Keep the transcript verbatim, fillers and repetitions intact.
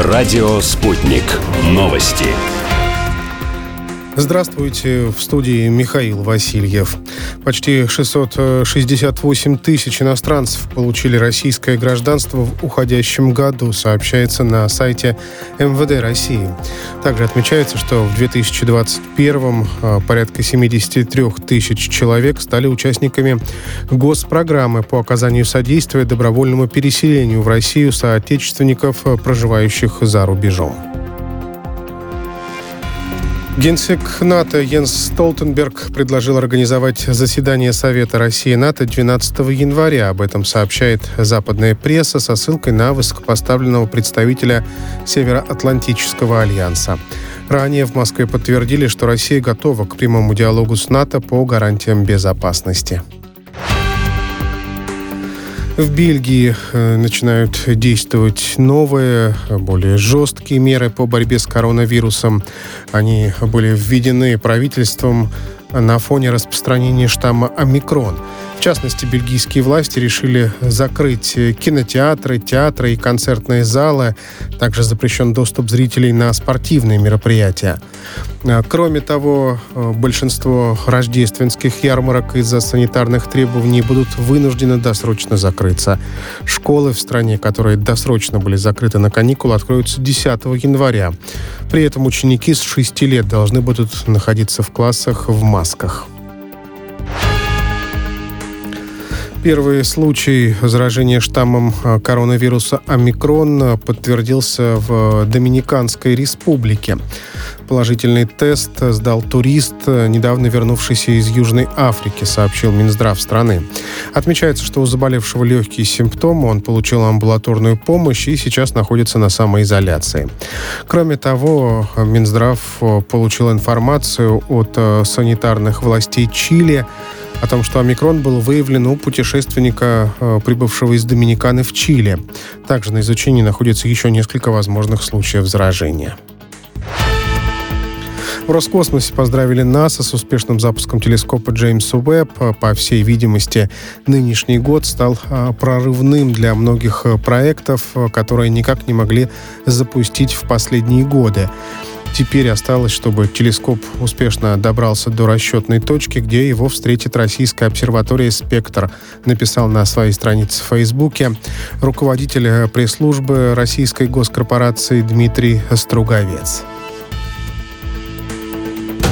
Радио «Спутник». Новости. Здравствуйте, в студии Михаил Васильев. Почти шестьсот шестьдесят восемь тысяч иностранцев получили российское гражданство в уходящем году, сообщается на сайте эм вэ дэ России. Также отмечается, что в две тысячи двадцать первом порядка семьдесят три тысячи человек стали участниками госпрограммы по оказанию содействия добровольному переселению в Россию соотечественников, проживающих за рубежом. Генсек НАТО Йенс Столтенберг предложил организовать заседание Совета России-НАТО двенадцатого января. Об этом сообщает западная пресса со ссылкой на высокопоставленного представителя Североатлантического альянса. Ранее в Москве подтвердили, что Россия готова к прямому диалогу с НАТО по гарантиям безопасности. В Бельгии начинают действовать новые, более жесткие меры по борьбе с коронавирусом. Они были введены правительством на фоне распространения штамма «Омикрон». В частности, бельгийские власти решили закрыть кинотеатры, театры и концертные залы. Также запрещен доступ зрителей на спортивные мероприятия. Кроме того, большинство рождественских ярмарок из-за санитарных требований будут вынуждены досрочно закрыться. Школы в стране, которые досрочно были закрыты на каникулы, откроются десятого января. При этом ученики с шести лет должны будут находиться в классах в масках. Первый случай заражения штаммом коронавируса «Омикрон» подтвердился в Доминиканской республике. Положительный тест сдал турист, недавно вернувшийся из Южной Африки, сообщил Минздрав страны. Отмечается, что у заболевшего легкие симптомы, он получил амбулаторную помощь и сейчас находится на самоизоляции. Кроме того, Минздрав получил информацию от санитарных властей Чили о том, что омикрон был выявлен у путешественника, прибывшего из Доминиканы в Чили. Также на изучении находится еще несколько возможных случаев заражения. В Роскосмосе поздравили НАСА с успешным запуском телескопа Джеймса Уэбб. По всей видимости, нынешний год стал прорывным для многих проектов, которые никак не могли запустить в последние годы. Теперь осталось, чтобы телескоп успешно добрался до расчетной точки, где его встретит российская обсерватория «Спектр», написал на своей странице в Фейсбуке руководитель пресс-службы российской госкорпорации Дмитрий Струговец.